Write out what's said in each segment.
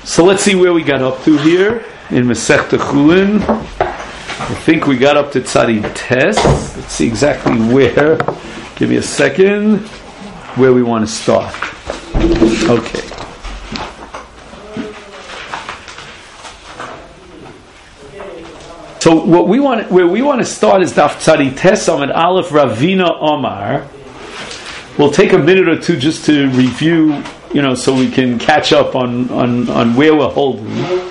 So let's see where we got up to here in Masechta Chulin. I think we got up to Tzadi Tes. Let's see exactly where. Give me a second. Where we want to start. Okay. So where we want to start is Daf Tzadi Tes Amud Aleph Ravina Omar. We'll take a minute or two just to review, so we can catch up on where we're holding.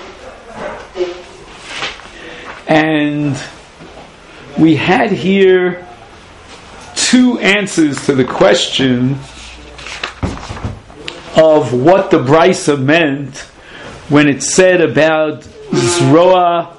And we had here two answers to the question of what the Brisa meant when it said about Zroa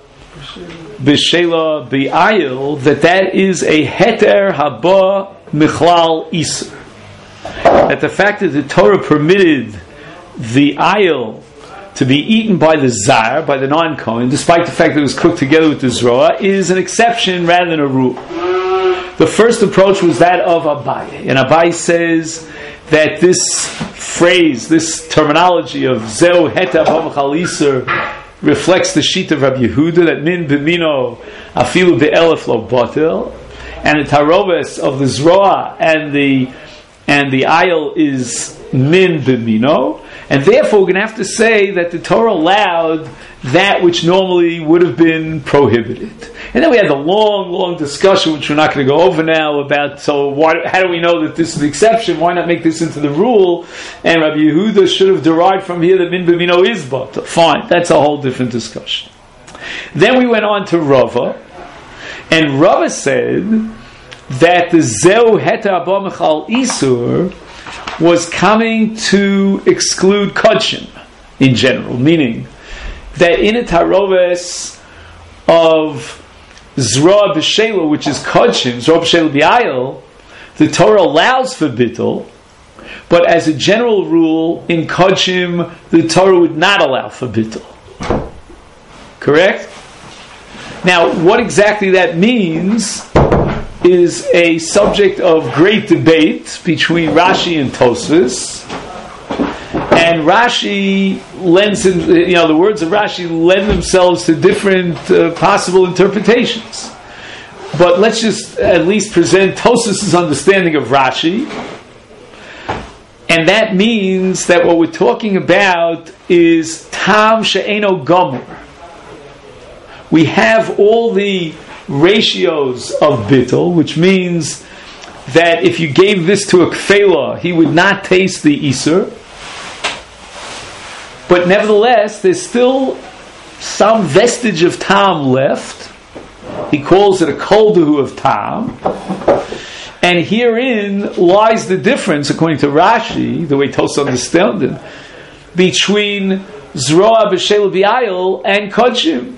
B'Shela B'Ayil, that is a Heter Haba Michlal Isur. That the fact that the Torah permitted the ayil to be eaten by the zar, by the non-Kohen, despite the fact that it was cooked together with the zroa, is an exception rather than a rule. The first approach was that of Abaye, and Abaye says that this phrase, this terminology of Zeu Heta B'Machal Isur reflects the sheet of Rabbi Yehuda, that min b'mino afilu be'elef lo batel, and the taroves of the zroa and the ayil is min b'mino, and therefore we're going to have to say that the Torah allowed that which normally would have been prohibited. And then we had the long discussion, which we're not going to go over now, about how do we know that this is the exception? Why not make this into the rule? And Rabbi Yehuda should have derived from here that min b'mino is but. Fine, that's a whole different discussion. Then we went on to Rava, and Rava said that the Zeu Heta Haba Michlal Isur was coming to exclude Kodshim in general, meaning that in a taroves of Zroa B'Shela, which is Kodshim, Zroa B'Shela B'Ayil, the Torah allows for Bittul, but as a general rule, in Kodshim, the Torah would not allow for Bittul. Correct? Now, what exactly that means is a subject of great debate between Rashi and Tosfos. And Rashi lends him, the words of Rashi lend themselves to different possible interpretations. But let's just at least present Tosfos' understanding of Rashi. And that means that what we're talking about is Tam She'eno Gomor. We have all the ratios of bittul, which means that if you gave this to a kfela, he would not taste the isur. But nevertheless, there's still some vestige of tam left. He calls it a koldahu of tam. And herein lies the difference, according to Rashi, the way Tosfos understands it, between Zroa B'Shela B'Ayil and Kodshim.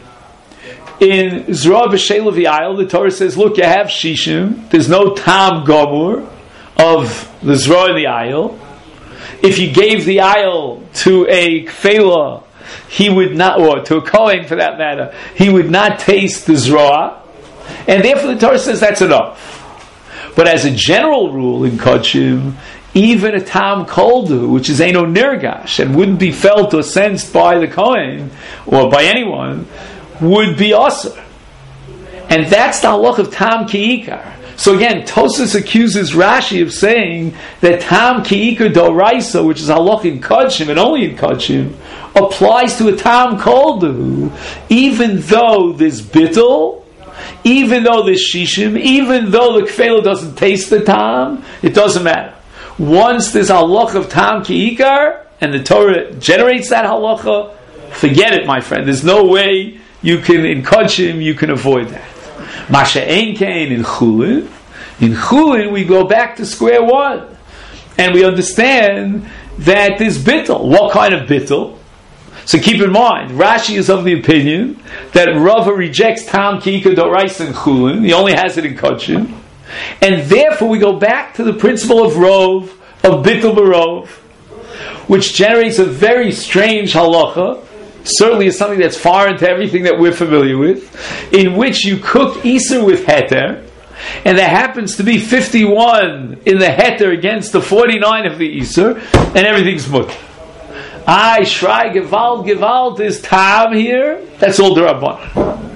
In Zroa B'Shela B'Ayil, the Torah says, look, you have Shishim, there's no Tam Gomur of the Zroa and the Ayil. If you gave the Ayil to a Kfela, he would not, or to a Kohen for that matter, he would not taste the Zroa, and therefore the Torah says that's enough. But as a general rule in Kodshim, even a Tam Koldu, which is Eino Nirgash, and wouldn't be felt or sensed by the Kohen, or by anyone, would be Asur. And that's the halach of Tam Ki'ikar. So again, Tosfos accuses Rashi of saying that Tam Ki'ikar Doraisa, which is halach in Kodshim, and only in Kodshim, applies to a Tam Koldu, even though there's Bittul, even though there's Shishim, even though the Kfela doesn't taste the Tam, it doesn't matter. Once there's halach of Tam Ki'ikar, and the Torah generates that halacha, forget it, my friend. There's no way you can, in Kodshim, you can avoid that. Masha Ein Kain in Chulin. In Chulin, we go back to square one. And we understand that there's bittul. What kind of bittul? So keep in mind, Rashi is of the opinion that Rava rejects Tam Ki'ikar Doraisa in Chulin. He only has it in Kodshim. And therefore, we go back to the principle of Rov, of bittul barov, which generates a very strange halacha. Certainly is something that's foreign to everything that we're familiar with, in which you cook Isur with Heter, and there happens to be 51 in the Heter against the 49 of the Isur, and everything's mutter. I Shrai Gewalt is Tam here. That's all the Rabban.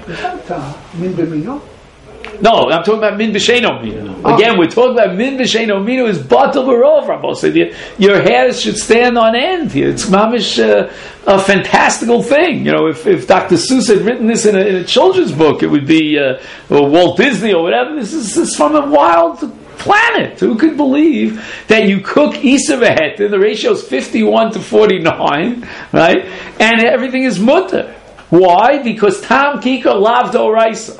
No, I'm talking about Min B'Sheino Mino. Again, we're talking about Min B'Sheino Mino is Batal Barov, Rabbi said. Your hairs should stand on end here. It's mamish a fantastical thing. You know, if Dr. Seuss had written this in a children's book, it would be or Walt Disney or whatever. This is from a wild planet. Who could believe that you cook Isa Vehet and the ratio is 51 to 49, right? And everything is mutter. Why? Because Tam Kika Lav Doraisa.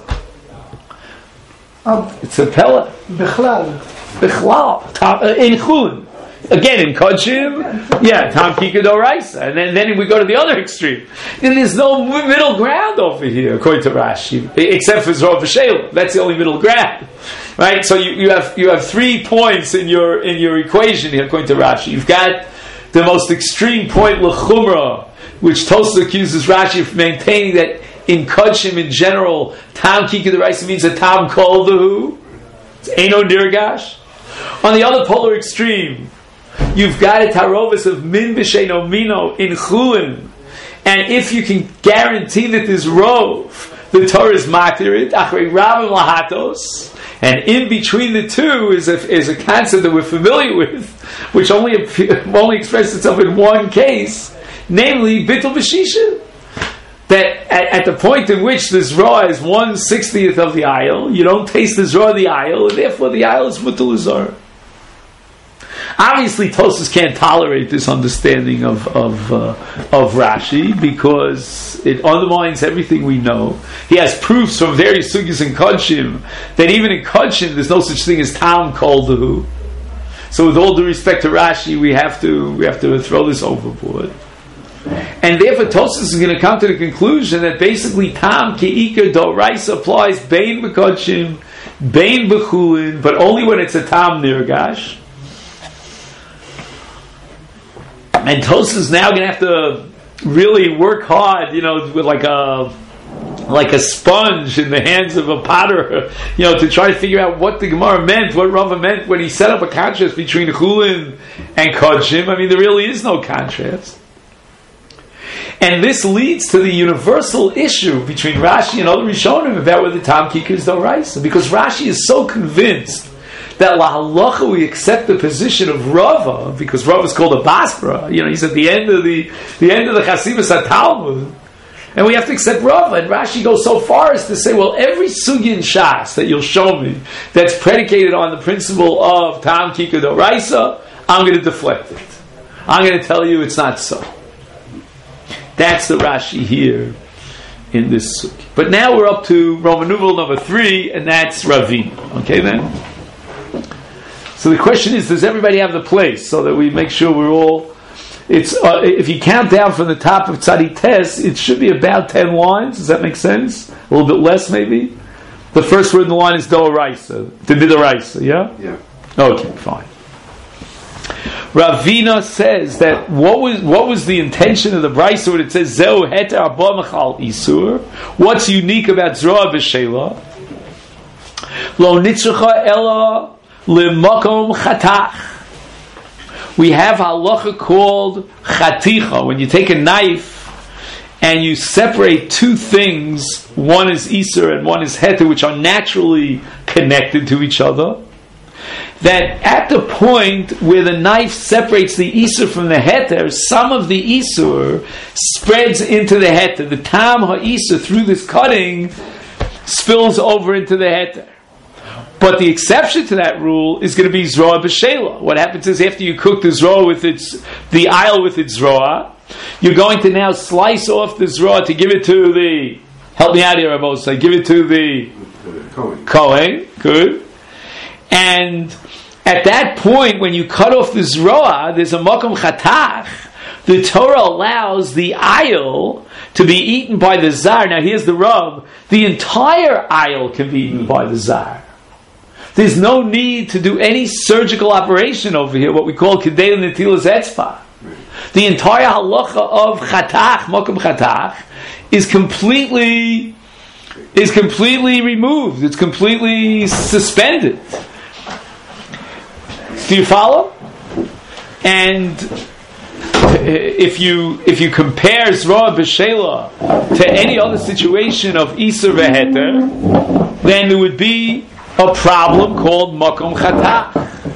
It's a pella. Bichlal. In Chulin. Again, in Kodshim, Tam Kika Doraisa. And then we go to the other extreme. And there's no middle ground over here, according to Rashi, except for Zroa V'Sheila. That's the only middle ground. Right? So you have 3 points in your equation here, according to Rashi. You've got the most extreme point, L'chumra, which Tosfos accuses Rashi of maintaining that in Kodshim in general, Tam Kika Doraisa means a Tam Kol Dehu. It's Eino Nirgash. On the other polar extreme, you've got a tarovis of Min B'Sheino Mino in Chulin. And if you can guarantee that there's rov, the Torah is matirit, achrei Ravim Lahatos. And in between the two is a concept that we're familiar with, which only expresses itself in one case, namely Bittul B'Shisha. That at the point in which the Zroa is 1/60th of the aisle, you don't taste the Zroa of the aisle, and therefore the aisle is Mutal Azar. Obviously, Tosfos can't tolerate this understanding of Rashi because it undermines everything we know. He has proofs from various sugyas in Kodshim that even in Kodshim there's no such thing as Tam Kol Dehu. So, with all due respect to Rashi, we have to throw this overboard. And therefore, Tosfos is going to come to the conclusion that basically Tam Ke'ikar Doraisa applies Bein B'Kodshim, Bein B'Chulin, but only when it's a Tam Nirgash. And Tosfos is now going to have to really work hard, with like a sponge in the hands of a potter, to try to figure out what the Gemara meant, what Rava meant when he set up a contrast between Chulin and Kodshim. I mean, there really is no contrast. And this leads to the universal issue between Rashi and other Rishonim about whether Tam Kika is Doraisa, because Rashi is so convinced that lahalacha we accept the position of Rava, because Rava is called a Basra. He's at the end of the Chasivas HaTalmud, and we have to accept Rava. And Rashi goes so far as to say, well, every sugi in Shas that you'll show me that's predicated on the principle of Tam Kika Doraisa, I'm going to deflect it. I'm going to tell you it's not so. That's the Rashi here in this sugi. But now we're up to Roman numeral number 3, and that's Ravina. Okay then? So the question is, does everybody have the place so that we make sure we're all... It's if you count down from the top of Tzadi Tes, it should be about 10 lines. Does that make sense? A little bit less, maybe? The first word in the line is Doraisa. Doraisa, yeah? Yeah. Okay, fine. Ravina says that what was the intention of the Brisa when it says Zeu Heter Abba Mechal Isur? What's unique about Zroa V'Sheila? Lo Nitzracha Ela L'Makom Chatach. We have halacha called Chaticha. When you take a knife and you separate two things, one is Isur and one is Heter, which are naturally connected to each other, that at the point where the knife separates the Isur from the Heter, some of the Isur spreads into the Heter. The Tam HaIsur through this cutting spills over into the Heter. But the exception to that rule is going to be Zroa B'Sheila. What happens is after you cook the Zroa the aisle with its Zroa, you're going to now slice off the Zroa to give it to the, help me out here, Rabosai, give it to the Kohen. Good. And at that point, when you cut off the Zroa, there's a Makom Chatach. The Torah allows the aisle to be eaten by the Zar. Now here's the rub. The entire aisle can be eaten by the Zar. There's no need to do any surgical operation over here, what we call Kedei Netilas Etzva. The entire halacha of Chatach, Makom Chatach, is completely removed. It's completely suspended. Do you follow? And if you compare Zroa B'Sheila to any other situation of Isur V'Heter, then there would be a problem called Makom Chatach.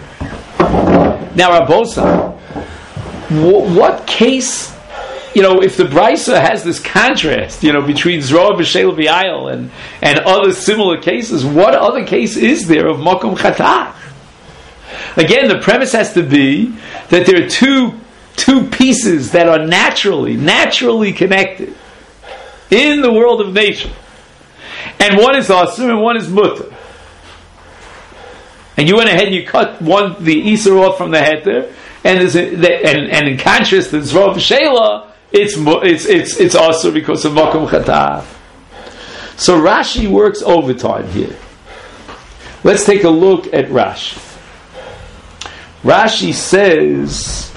Now, Rabosa, what case, if the Brisa has this contrast, between Zroa B'Sheila V'Ayil and other similar cases, what other case is there of Makom Chatach? Again, the premise has to be that there are two pieces that are naturally connected in the world of nature, and one is Asur and one is Mutter. And you went ahead and you cut the Isur off from the Heter, and in contrast, the Zroa B'Sheila, it's Asur because of Makom Chatach. So Rashi works overtime here. Let's take a look at Rashi. Rashi says,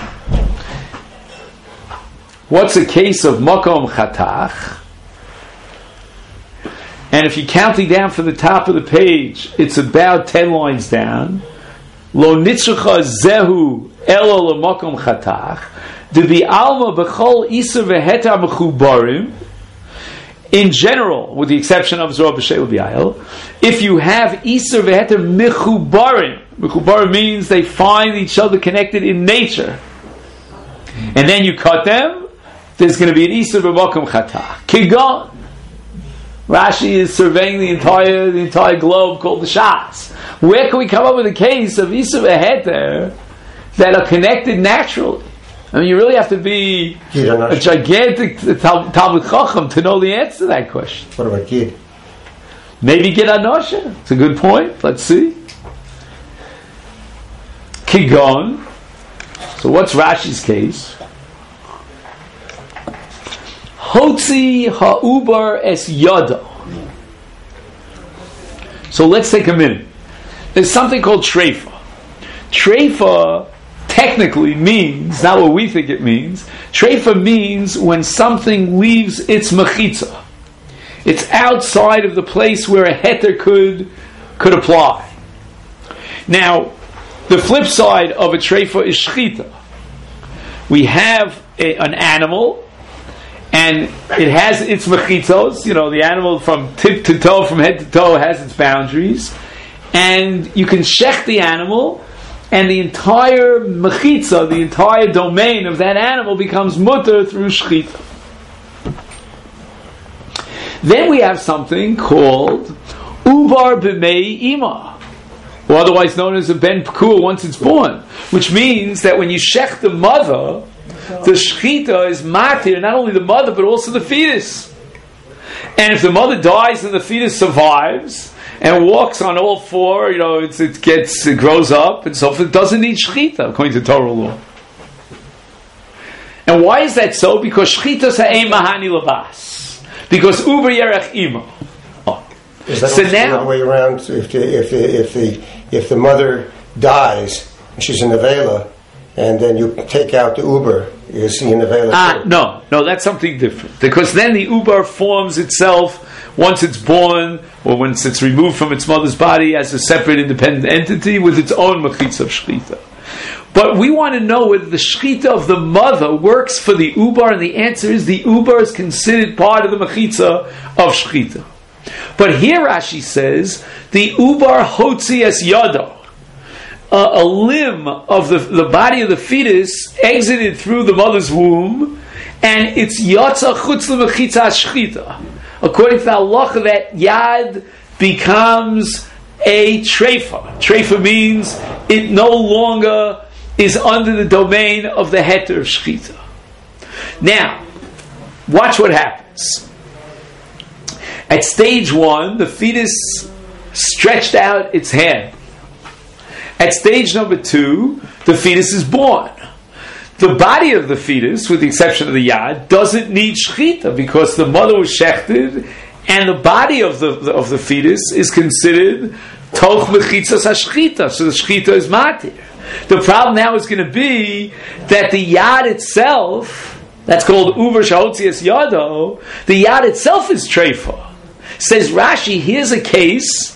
what's a case of Makom Chatach? And if you're counting down from the top of the page, it's about 10 lines down. Lo nitzrucha zehu elo l'makom chatach. Debi alma b'chol isur v'heter mechubarim. In general, with the exception of Zroa B'Sheila V'Ayil, if you have isur v'heter mechubarim, mechubarim means they find each other connected in nature, and then you cut them, there's going to be an isur v'makom chatach. Kigon. Rashi is surveying the entire globe called the Shas. Where can we come up with a case of Isur V'Heter that are connected naturally? I mean, you really have to be a gigantic Talmud Chacham to know the answer to that question. What about Gid? Maybe Gid Anosha. It's a good point. Let's see. Kigon. So what's Rashi's case? Hotzi ha'ubar es yada. So let's take a minute. There's something called treifa. Treifa technically means, not what we think it means. Treifa means when something leaves its mechitza. It's outside of the place where a heter could apply. Now, the flip side of a treifa is shchita. We have an animal, and it has its mechitzos, the animal from tip to toe, from head to toe, has its boundaries. And you can shech the animal, and the entire mechitza, the entire domain of that animal becomes mutter through shchita. Then we have something called ubar b'mei ima, or otherwise known as a ben pekua once it's born, which means that when you shech the mother, the shechita is matir, not only the mother but also the fetus. And if the mother dies and the fetus survives and walks on all four, it grows up and so forth, it doesn't need shechita according to Torah law. And why is that so? Because shechita sa'em mahani labas. Because uber yerech ima. Is that so now, the other way around? If the mother dies, she's in the vela, and then you take out the uber, you see in the vela. No, that's something different. Because then the uber forms itself once it's born, or once it's removed from its mother's body as a separate independent entity with its own mechitza of shechita. But we want to know whether the shechita of the mother works for the uber, and the answer is the uber is considered part of the mechitza of shechita. But here Rashi says the ubar hotzi es yado, a limb of the body of the fetus exited through the mother's womb, and it's yatsa chutz lemechitza shchita. According to the halacha, that yad becomes a treifa. Treifa means it no longer is under the domain of the heter of shchita. Now, watch what happens. At stage 1, the fetus stretched out its hand. At stage number 2, the fetus is born. The body of the fetus, with the exception of the yad, doesn't need shechita because the mother was shechted, and the body of the fetus is considered toch mechitzas hashchita, so the shechita is matir. The problem now is going to be that the yad itself, that's called uber shahotzias yado, the yad itself is treifa. Says Rashi, here's a case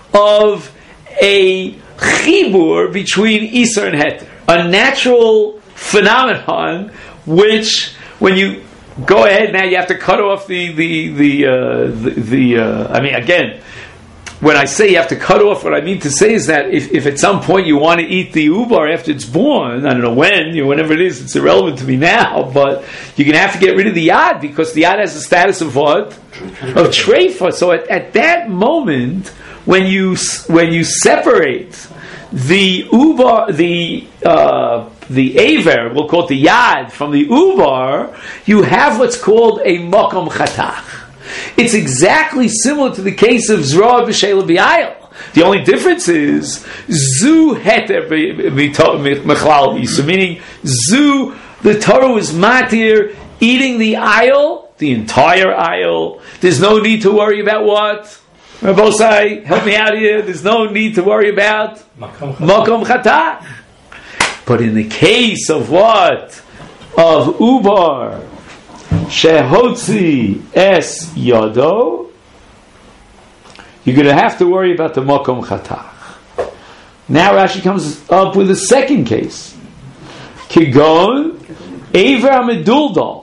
of a chibur between Isur and Heter. A natural phenomenon, which when you go ahead now, you have to cut off I mean, again, when I say you have to cut off, what I mean to say is that if at some point you want to eat the ubar after it's born, I don't know when, whenever it is, it's irrelevant to me now, but you're going to have to get rid of the yad, because the yad has the status of what? Of treifa. So at that moment, when you separate the ubar, the aver, we'll call it the yad, from the ubar, you have what's called a makom chatach. It's exactly similar to the case of Zroa b'Sheila b'Ayil. The only difference is zu heter mechlal isa, meaning zu, the Torah was matir eating the ayil, the entire ayil. There's no need to worry about what? Rabosai, help me out here. There's no need to worry about makom chatach. But in the case of what? Of ubar, Shehotzi es yado, you're going to have to worry about the makom chatach. Now Rashi comes up with a second case. Kigon Ever Ameduldal.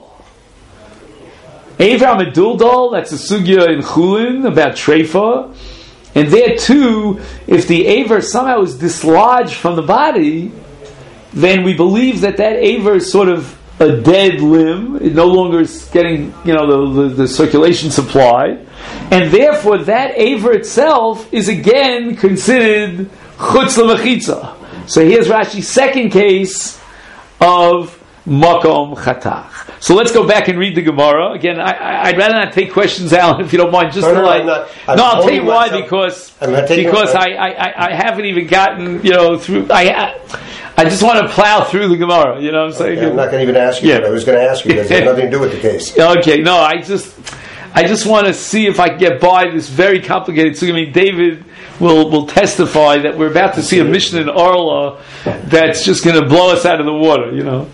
Ever Ameduldal, that's a sugya in Chulin about treifa. And there too, if the Ever somehow is dislodged from the body, then we believe that Aver is sort of a dead limb. It no longer is getting, the circulation supply, and therefore that aver itself is again considered chutz l'mechitza. So here's Rashi's second case of makom chatach. So let's go back and read the Gemara again. I'd rather not take questions, Alan, if you don't mind. I'll tell you why, because I haven't even gotten through. I just want to plow through the Gemara. You know what I'm saying? Okay, I'm not going to even ask you. Yeah. What I was going to ask you. It has nothing to do with the case. Okay, no, I just want to see if I can get by this very complicated. So, David will testify that we're about to see a Mishnah in Orla that's just going to blow us out of the water.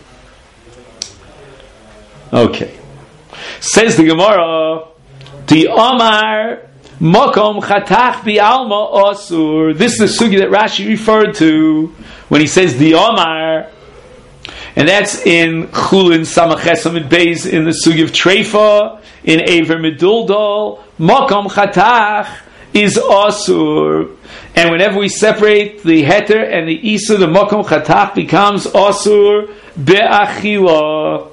Okay. Says the Gemara, the Omar Makom Chatach Bi'alma Asur. This is the sugi that Rashi referred to when he says the Omar, and that's in Chulin Samach Amid Beis in the sugi of Treifa, in Aver Meduldal. Makom Chatach is Asur, and whenever we separate the Heter and the Isur, the Makom Chatach becomes Asur Be'achila.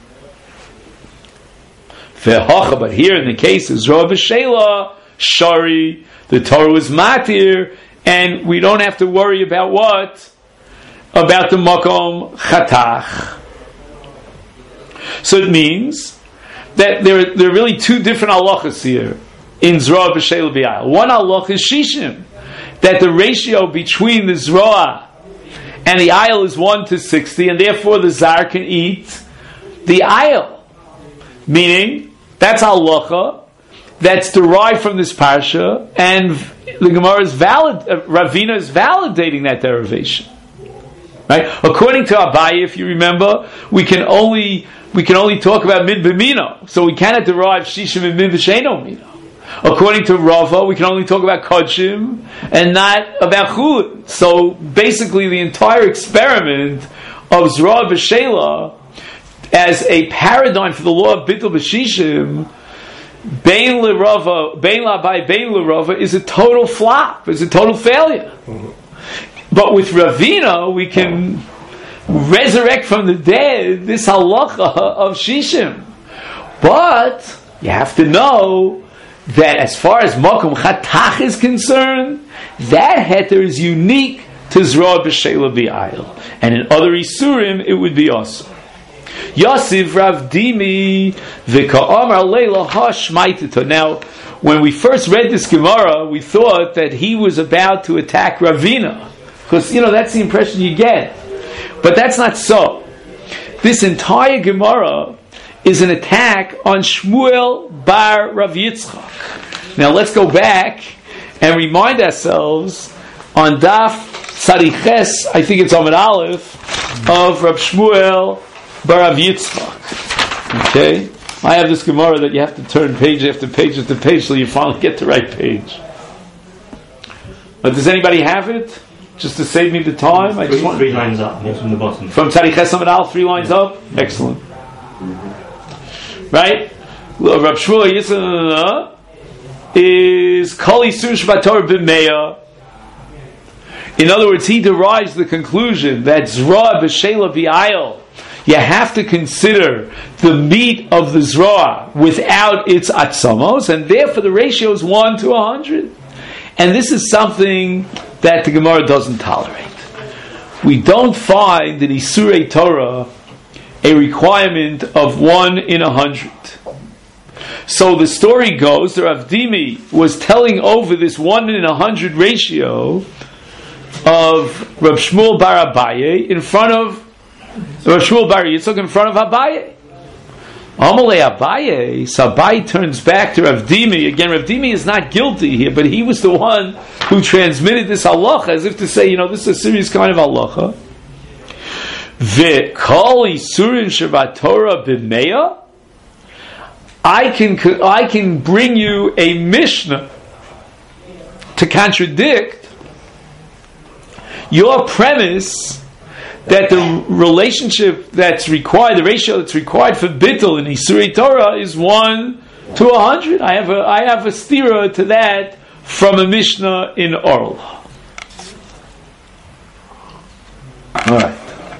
But here in the case of Zroa b'Sheila, Shari, the Torah was matir, and we don't have to worry about what? About the makom chatach. So it means that there are really two different halachas here in Zroa b'Sheila b'Ayil. One halach is shishim, that the ratio between the Zroa and the Ayil is 1:60, and therefore the Zar can eat the Ayil. Meaning, that's halacha that's derived from this parsha, and the Gemara is Ravina is validating that derivation. Right? According to Abaye, if you remember, we can only talk about mid b'mino, so we cannot derive shishim and mid b'sheino mino. According to Rava, we can only talk about kodshim and not about chulin. So basically, the entire experiment of Zroa b'Sheila as a paradigm for the law of Bittul B'Shishim, Bein L'Abai, Bein L'Rava, is a total flop, is a total failure. Mm-hmm. But with Ravina, we can resurrect from the dead this halacha of Shishim. But you have to know that as far as Makom Chatach is concerned, that heter is unique to Zroa B'Sheila B'Ayil. And in other Isurim, it would be also. Yasiv Rav Dimi v'ka'amar leila hashmaitita. Now, when we first read this Gemara, we thought that he was about to attack Ravina, because that's the impression you get. But that's not so. This entire Gemara is an attack on Shmuel bar Rav Yitzchak. Now let's go back and remind ourselves on Daf Tzadiches, I think it's Amud Aleph, of Rav Shmuel bar Rav Yitzchak. Okay? I have this Gemara that you have to turn page after page after page till you finally get the right page. But does anybody have it? just to save me the time. I just want 3 lines up from the bottom. From Tzadi Ches Amud Aleph, 3 lines up. Excellent. Right? Rav Shmuel Yitzchak is Kol Yisur Shabbat Torah B'Meya. In other words, he derives the conclusion that Zroa B'Sheila B'Ayil, you have to consider the meat of the Zroa without its atzamos, and therefore the ratio is 1 to 100. And this is something that the Gemara doesn't tolerate. We don't find in Isurei Torah a requirement of 1 in 100. So the story goes, the Rav Dimi was telling over this 1 in 100 ratio of Rav Shmuel Bar Abaye in front of Rav Shmuel Bar Yitzchak in front of Abaye. Amalei Abaye, so Abaye turns back to Rav Dimi. Again, Rav Dimi is not guilty here, but he was the one who transmitted this halacha, as if to say, this is a serious kind of halacha. V'kol isurin Shabbat Torah b'meya. I can bring you a Mishnah to contradict your premise that the relationship that's required, the ratio that's required for bittul in Isurei Torah is 1 to 100. I have a stira to that from a Mishnah in Orla. All right.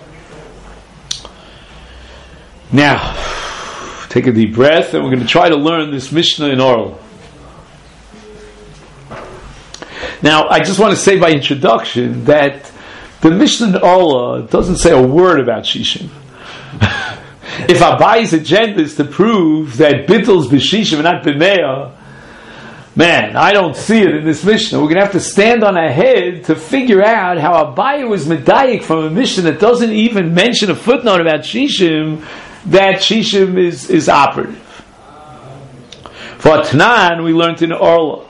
Now, take a deep breath, and we're going to try to learn this Mishnah in Orla. Now, I just want to say by introduction that the Mishnah in Orla doesn't say a word about Shishim. If Abaye's agenda is to prove that Bittel's b'Shishim and not b'Meya, man, I don't see it in this Mishnah. We're going to have to stand on our head to figure out how Abaye was medayik from a Mishnah that doesn't even mention a footnote about Shishim, that Shishim is operative. For Tanan, we learned in Orla.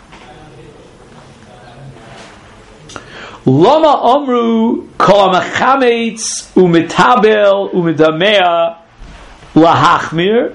Lama Amru Kol HaMachametz U'Metabel U'Medamea Lahachmir.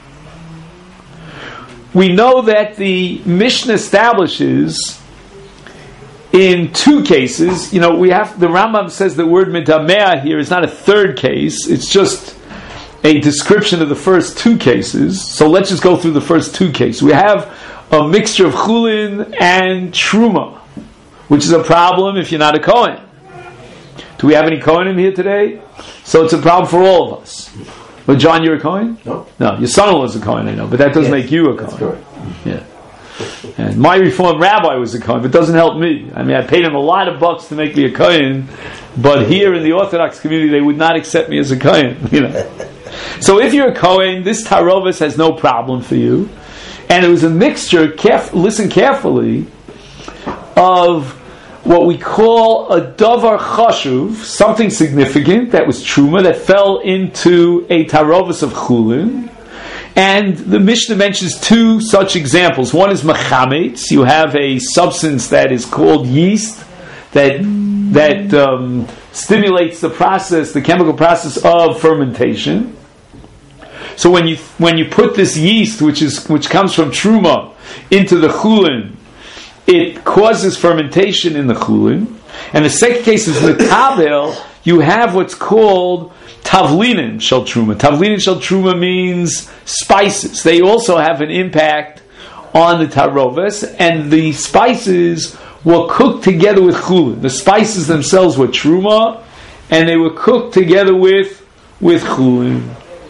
We know that the Mishnah establishes in 2 cases. The Rambam says the word Medamea here is not a third case. It's just a description of the first 2 cases. So let's just go through the first 2 cases. We have a mixture of chulin and truma, which is a problem if you're not a Kohen. Do we have any Kohenim here today? So it's a problem for all of us. But John, you're a Kohen? No. No, your son-in-law is a Kohen, I know, but that doesn't make you a Kohen. That's correct. Yeah. And my Reform rabbi was a Kohen, but it doesn't help me. I mean, I paid him a lot of bucks to make me a Kohen, but here in the Orthodox community, they would not accept me as a Kohen. So if you're a Kohen, this Tarovis has no problem for you. And it was a mixture, listen carefully, of what we call a davar chashuv, something significant that was truma that fell into a tarovis of chulin, and the Mishnah mentions 2 such examples. One is machametz. You have a substance that is called yeast that stimulates the chemical process of fermentation. So when you put this yeast, which comes from truma, into the chulin, it causes fermentation in the chulin. And the second case is metabel. You have what's called tavlinin shel truma. Tavlinin shel truma means spices. They also have an impact on the taroves, and the spices were cooked together with chulin. The spices themselves were truma, and they were cooked together with chulin.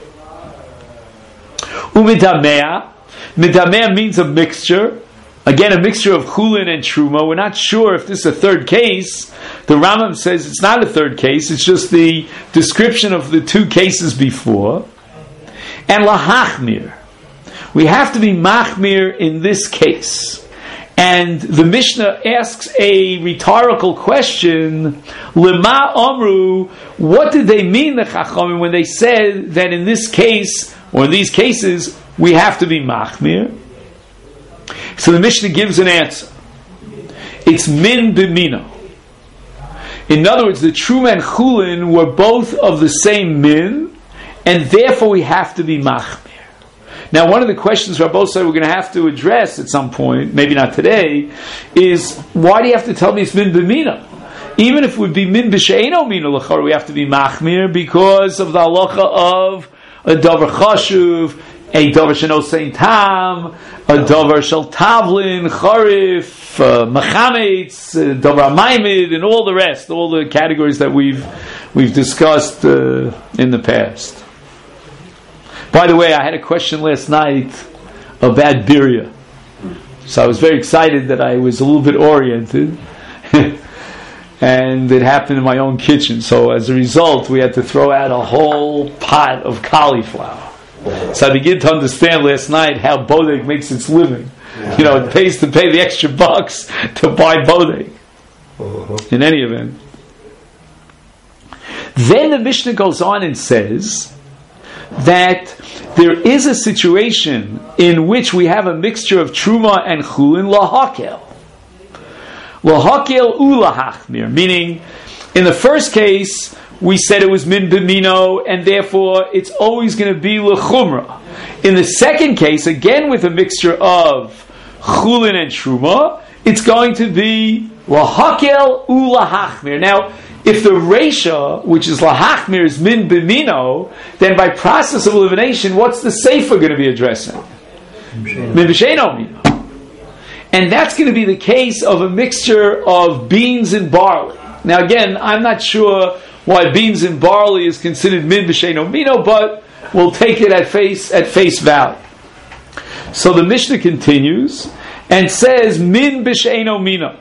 Umidamea. Midamea means a mixture. Again, a mixture of chulin and truma. We're not sure if this is a third case. The Rambam says it's not a third case. It's just the description of the 2 cases before. And lahachmir. We have to be machmir in this case. And the Mishnah asks a rhetorical question. Lema amru, what did they mean, the Chachamim, when they said that in this case, or in these cases, we have to be machmir? So the Mishnah gives an answer. It's min b'mino. In other words, the truma and chulin were both of the same min, and therefore we have to be machmir. Now, one of the questions Rabbi said we're going to have to address at some point, maybe not today, is why do you have to tell me it's min b'mino? even if it would be min b'she'eno mina l'chor, we have to be machmir because of the halacha of a davar chashuv, a davar sheno sein tam, a davar shel tavlin, charif, machametz, davar maimid, and all the rest, all the categories that we've discussed in the past. By the way, I had a question last night about birya. So I was very excited that I was a little bit oriented. And it happened in my own kitchen. So as a result, we had to throw out a whole pot of cauliflower. So I began to understand last night how Bodeg makes its living. It pays to pay the extra bucks to buy Bodeg. In any event. Then the Mishnah goes on and says that there is a situation in which we have a mixture of truma and chulin lahakel. Lahakel ulahachmir, meaning in the first case we said it was min b'mino and therefore it's always going to be lechumra. In the second case, again with a mixture of chulin and truma, it's going to be lahakel ulahachmir. Now, if the Reisha, which is lahachmir, is min b'mino, then by process of elimination, what's the sefer going to be addressing? Min b'sheino mino. And that's going to be the case of a mixture of beans and barley. Now again, I'm not sure why beans and barley is considered min b'sheino mino, but we'll take it at face value. So the Mishnah continues and says min b'sheino mino.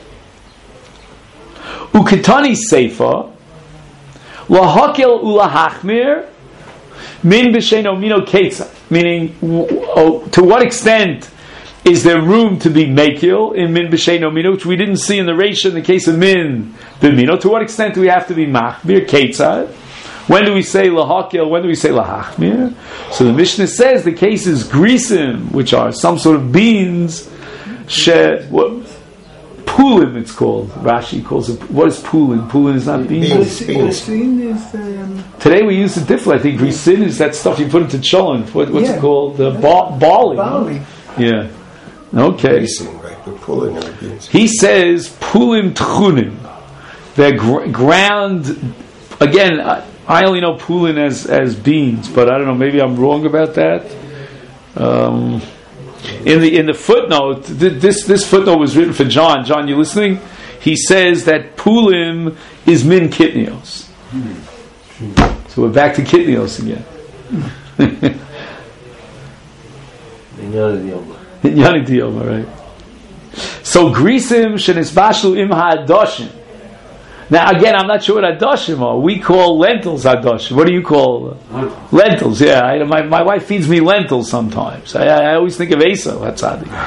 Uketani seifa lahakel ulahachmir min b'sheino mino ketza. Meaning, to what extent is there room to be mekil in min b'sheino mino, which we didn't see in the Reisha in the case of min b'mino? To what extent do we have to be machmir ketza? When do we say lahakel? When do we say lahachmir? So the Mishnah says the case is grisim, which are some sort of beans. Pulim, it's called. Rashi calls it. What is pulin? Pulin is not beans. Today we use it differently. I think grisin is that stuff you put into cholent. What's it called? Barley. Barley. Yeah. Okay. He says pulim tchunim. They're ground. Again, I only know pulin as beans, but I don't know. Maybe I'm wrong about that. In the footnote, this footnote was written for John. John, you listening? He says that pulim is min kitnios. So we're back to kitnios again. Inyani diyoma, right? So grisim shenisbashlu im ha'adoshim. Now again, I'm not sure what adoshim are. We call lentils adoshim. What do you call lentils? Yeah, my wife feeds me lentils sometimes. I always think of Esau. That's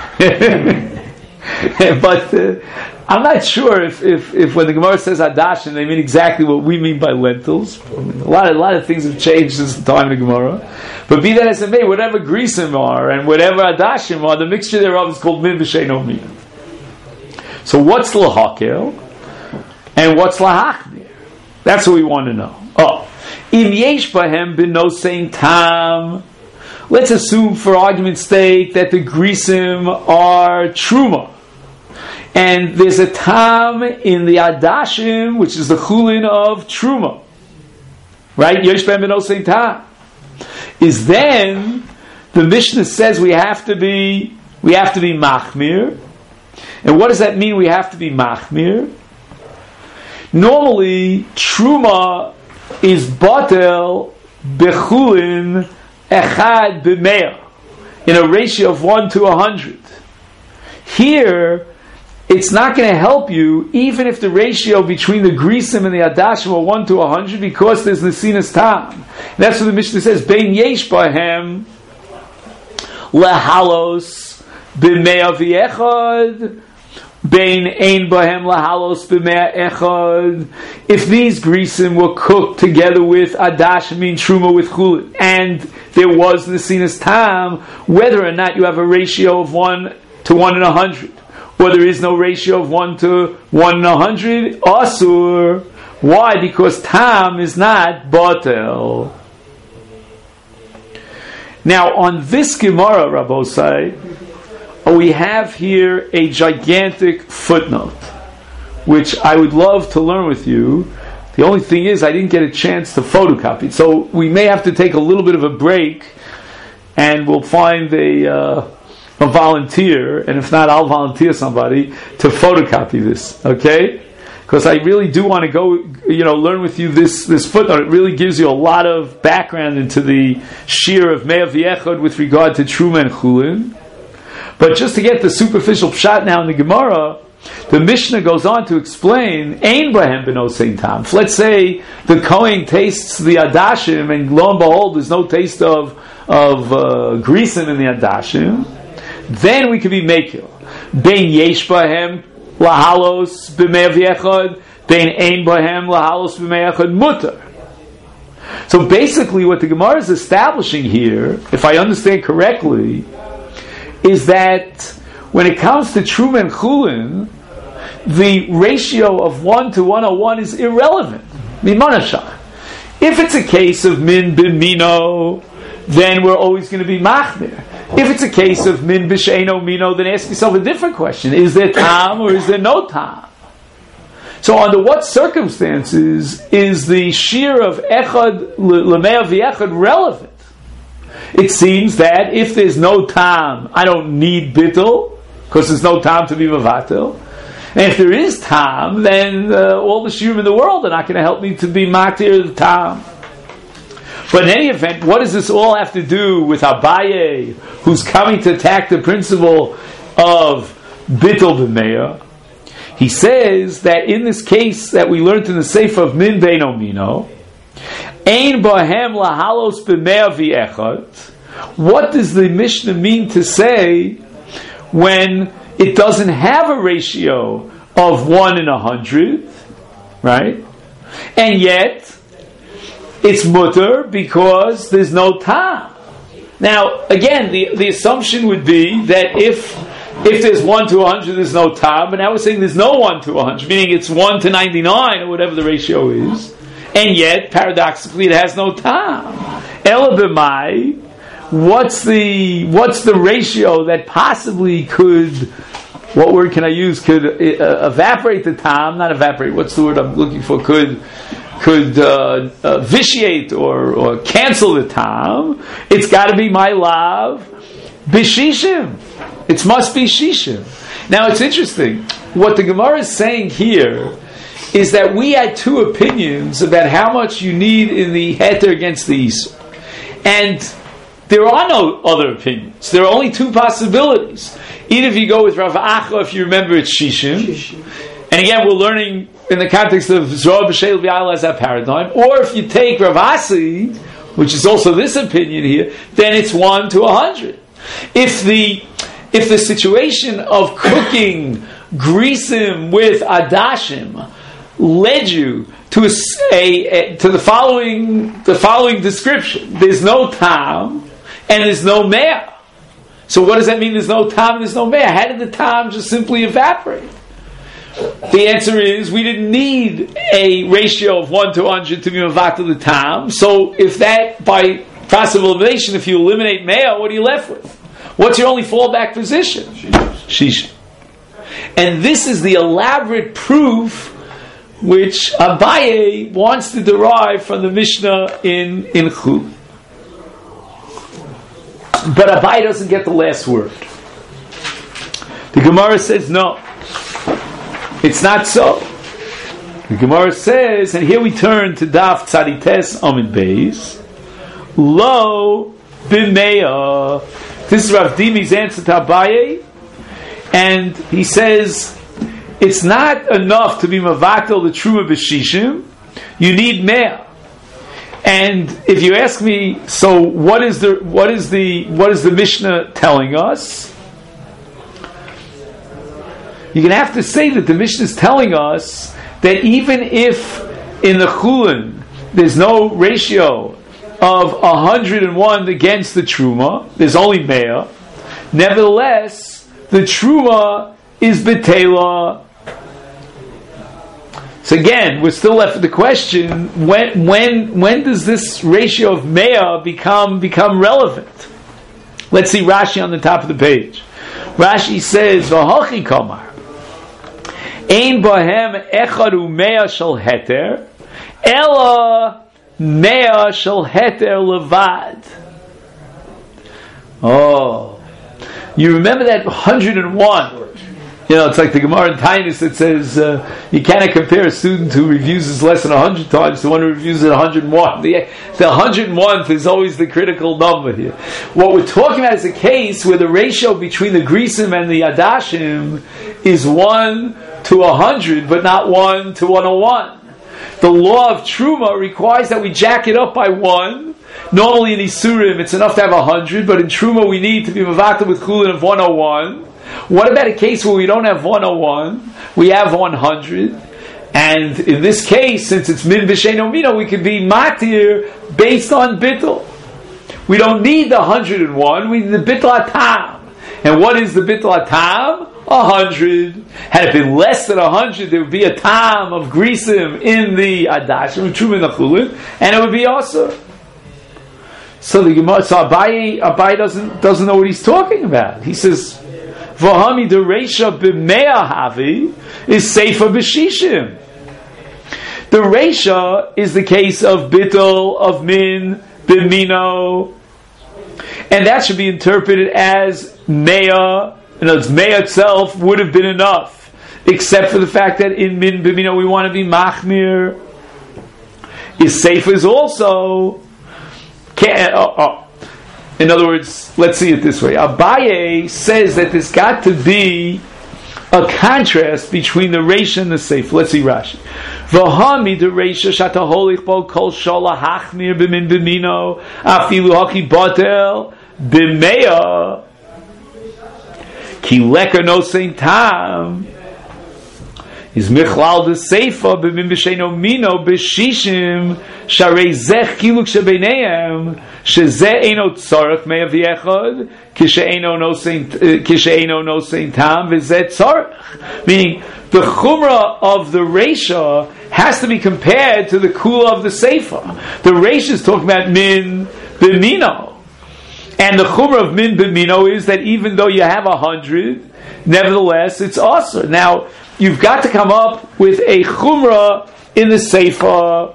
but I'm not sure if when the Gemara says adoshim, they mean exactly what we mean by lentils. A lot of things have changed since the time of the Gemara. But be that as it may, whatever grisim are and whatever adoshim are, the mixture thereof is called min b'sheino mino. So what's lahakel? And what's lahachmir? That's what we want to know. Im yesh bahem b'nosein tam. Let's assume, for argument's sake, that the grisim are truma, and there's a tam in the adashim, which is the chulin of truma. Right? Yesh bahem b'nosein tam. Is then the Mishnah says we have to be machmir, and what does that mean? We have to be machmir. Normally, truma is batel bechulin echad b'meah, in a ratio of 1 to 100. Here, it's not going to help you, even if the ratio between the grisim and the adashim are 1 to 100, because there's nesinas tam. That's what the Mishnah says. Bein yesh bahem lehalos b'meah v'echad. Bein ein bahem lahalos b'meah echad. If these grisim were cooked together with adash, mean truma with chulin, and there was nesinas tam, whether or not you have a ratio of 1 to 1 in 100, or there is no ratio of 1 to 1 in 100, asur. Why? Because tam is not batel. Now, on this Gemara, Rabbosai, we have here a gigantic footnote. which I would love to learn with you. The only thing is I didn't get a chance to photocopy it. So we may have to take a little bit of a break, and we'll find a volunteer, and if not, I'll volunteer somebody to photocopy this, okay? Because I really do want to go, learn with you this footnote. It really gives you a lot of background into the shir of Me'ah V'Echad with regard to Truma and Chulin. But just to get the superficial pshat now in the Gemara, the Mishnah goes on to explain, Ein Bahem B'no Sein Tam. Let's say the Kohen tastes the Adashim, and lo and behold, there's no taste of Grisim in the Adashim. Then we could be Mekil. Bein Yesh Bahem Lahalos B'Me'ah V'Echad, Bein Ein Bahem Lahalos B'Me'ah Echad Mutar. So basically what the Gemara is establishing here, if I understand correctly, is that when it comes to Truma and Chulin, the ratio of 1 to 101 is irrelevant. Mimanashach. If it's a case of min bin mino, then we're always going to be machmir. If it's a case of min b'sheino mino, then ask yourself a different question. Is there tam or is there no tam? So under what circumstances is the shir of echad l'me'ah v'echad relevant? It seems that if there's no tam, I don't need bittul, because there's no tam to be mavatil. And if there is tam, then all the shirim in the world are not going to help me to be matir the tam. But in any event, what does this all have to do with Abaye, who's coming to attack the principle of bittul b'me'ah? He says that in this case that we learned in the Sefer of Min Beino Mino, Ein Bahem Lahalos B'Me'ah V'Echad. What does the Mishnah mean to say when it doesn't have a ratio of 1 in 100, right? And yet it's mutter because there's no tam. Now, again, the assumption would be that if there's 1 to 100, there's no tam, but now we're saying there's no 1 to 100, meaning it's 1 to 99 or whatever the ratio is. And yet, paradoxically, it has no tam. Ela b'mai, what's the ratio that possibly could, what word can I use? Could evaporate the tam? Not evaporate. What's the word I'm looking for? Could vitiate or cancel the tam? It's got to be my love b'shishim. It must be shishim. Now it's interesting. What the Gemara is saying here is that we had two opinions about how much you need in the heter against the Isur. And there are no other opinions. There are only two possibilities. Either if you go with Rav Acha, if you remember, it's Shishim. And again, we're learning in the context of Zroa B'Sheil V'Yal as that paradigm. Or if you take Rav Asi, which is also this opinion here, then it's 1 to 100. If the situation of cooking grisim with adashim led you to the following description, there's no tam and there's no me'ah. So what does that mean? There's no tam and there's no me'ah. How did the tam just simply evaporate? The answer is we didn't need a ratio of 1 to 100 to be mavatal the tam. So if that, by process of elimination, if you eliminate me'ah, what are you left with? What's your only fallback position? Shishim. And this is the elaborate proof which Abaye wants to derive from the Mishnah in Chul. But Abaye doesn't get the last word. The Gemara says no. It's not so. The Gemara says, and here we turn to Daf Tzadites Amid Beis, Lo B'Me'ah. This is Rav Dimi's answer to Abaye, and he says it's not enough to be mavatal the truma b'shishim. You need me'ah. And if you ask me, so what is the Mishnah telling us? You're going to have to say that the Mishnah is telling us that even if in the Chulin there's no ratio of 101 against the Truma, there's only Me'ah, nevertheless, the Truma is Betela. So again, we're still left with the question, when does this ratio of Me'ah become relevant? Let's see Rashi on the top of the page. Rashi says, V'hochi kamar, Ein Bohem Echad Umea Shel Heter, Ela Mea Shel Heter Levad. Oh, you remember that 101? You know, it's like the Gemara in Tainus that says you cannot compare a student who reviews his lesson 100 times to one who reviews it 101. The 101th is always the critical number here. What we're talking about is a case where the ratio between the Grisim and the Adashim is 1 to 100, but not 1 to 101. The law of Truma requires that we jack it up by 1. Normally in Isurim it's enough to have 100, but in Truma we need to be Mavata with Chulin of 101. What about a case where we don't have 101, we have 100, and in this case, since it's min b'sheino mino, we can be matir based on bittul. We don't need the 101, we need the bittul atam. And what is the bittul atam? 100. Had it been less than 100, there would be a tam of grisim in the adashim, truma in the chulin, and it would be also. So the Gemara, so Abaye doesn't know what he's talking about. He says, V'hami de reisha b'mea havi is seifa b'shishim. The reisha is the case of bittul, of min, b'mino, and that should be interpreted as mea. In other words, mea itself would have been enough, except for the fact that in min b'mino we want to be machmir. Is seifa is also. In other words, let's see it this way. Abaye says that there's got to be a contrast between the Reisha and the Seif. Let's see Rashi. V'hami the Reisha shataholich bo kol shola hachmir b'min b'mino afilu haki batel b'meya ki leker no sein tam is michlal the Seifa b'min b'sheino mino b'shishim sharei zech kiluk shebeineim shezeh eino tzarech mea v'echad kishe'eino no sein tam v'zeh tzarech. Meaning, the chumrah of the Reisha has to be compared to the kula of the Seifa. The Reisha is talking about min b'mino. And the chumrah of min b'mino is that even though you have 100, nevertheless, it's also. Now, you've got to come up with a chumrah in the Seifa.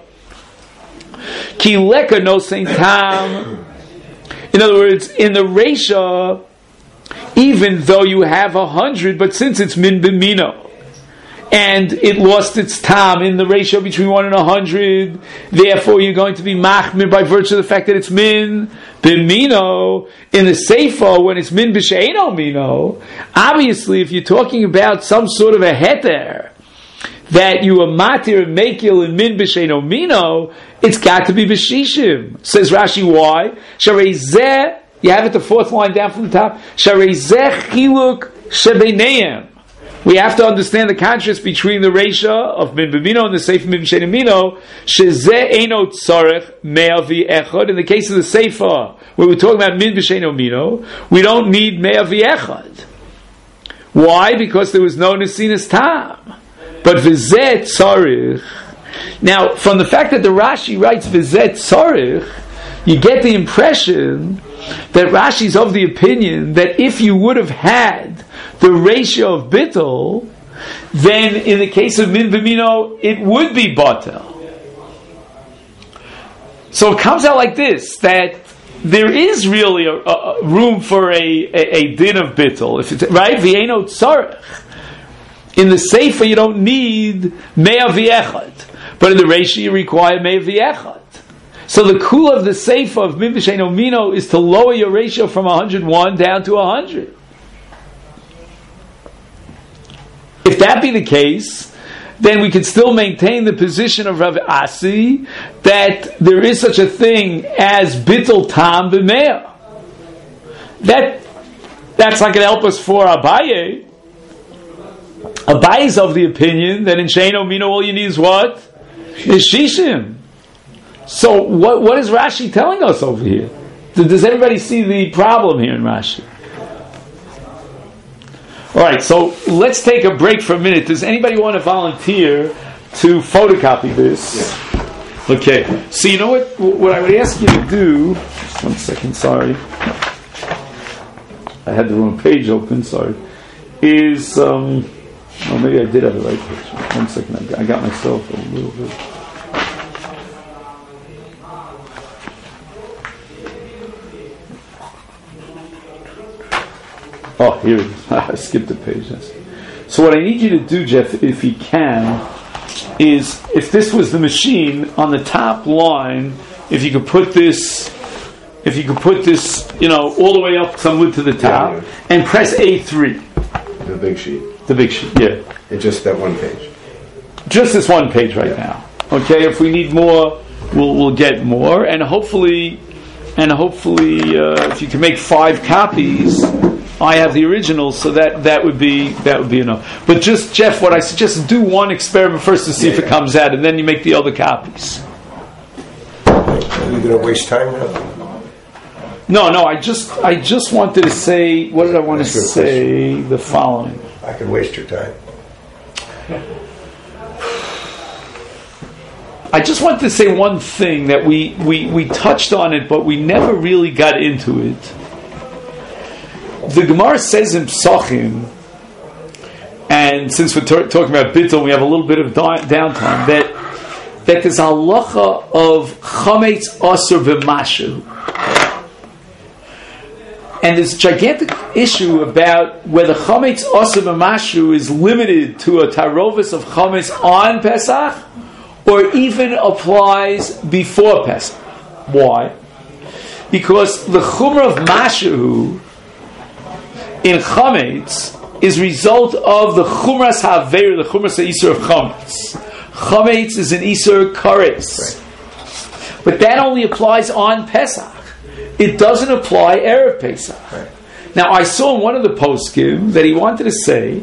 Ki leka no sein tam. In other words, in the Reisha, even though you have 100, but since it's min b'mino, and it lost its tam in the ratio between 1 and 100, therefore you're going to be machmir by virtue of the fact that it's min b'mino. In the Seifa, when it's min b'she'eno mino, obviously if you're talking about some sort of a heter, that you are matir and mekil in min b'she'eno mino, it's got to be b'shishim. Says Rashi, why? Sharei zeh, you have it the fourth line down from the top, Sharei zeh chiluk shebeineim. We have to understand the contrast between the Reisha of min b'mino and the Seifa min b'she'eno mino, shezeh eino tzarech mea v'echad. In the case of the Seifa, where we're talking about min b'she'eno mino, we don't need mea v'echad. Why? Because there was no nesinas tam. But v'zeh tzarech. Now, from the fact that the Rashi writes v'zeh tzarech, you get the impression that Rashi's of the opinion that if you would have had the ratio of bittul, then in the case of min b'mino, it would be batel. So it comes out like this, that there is really a room for a din of bittul. If it's right, v'eino tzarech. In the Seifa, you don't need mea v'echad, but in the ratio, you require mea v'echad. So the kula of the Seifa of min b'she'eno mino is to lower your ratio from 101 down to 100. If that be the case, then we can still maintain the position of Rav Asi that there is such a thing as bittul tam b'mea. That's not going to help us for Abaye. Abaye is of the opinion that in She'eno Mino all you need is what? Is Shishim. So what is Rashi telling us over here? Does everybody see the problem here in Rashi? Alright, so let's take a break for a minute. Does anybody want to volunteer to photocopy this? Yeah. Okay. So you know what I would ask you to do, just 1 second, sorry. I had the wrong page open, sorry. Is Oh, maybe I did have the right page. 1 second, I got myself a little bit. Oh, here it is. I skipped a page. Yes. So what I need you to do, Jeff, if you can, is if this was the machine on the top line, if you could put this, all the way up somewhere to the top, and press A3. The big sheet. The big sheet, yeah. It's just that one page. Just this one page right now. Okay, if we need more, we'll get more, and hopefully, if you can make 5 copies, I have the original, so that would be enough. But just Jeff, what I suggest is do one experiment first to see if it comes out, and then you make the other copies. Are you going to waste time now? No. I just wanted to say. What did I want to say? The following. I could waste your time. I just wanted to say one thing that we touched on it, but we never really got into it. The Gemara says in Psachim, and since we're talking about Bittul, we have a little bit of downtime, that there's a halacha of chametz asur v'mashu. And there's a gigantic issue about whether chametz asur v'mashu is limited to a tarovis of chametz on Pesach, or even applies before Pesach. Why? Because the chumrah of mashu in chametz is result of the chumras haver, the chumras ha'isur of chametz. Chametz is an isur kares, right. But that only applies on Pesach. It doesn't apply erev Pesach. Right. Now, I saw in one of the poskim that he wanted to say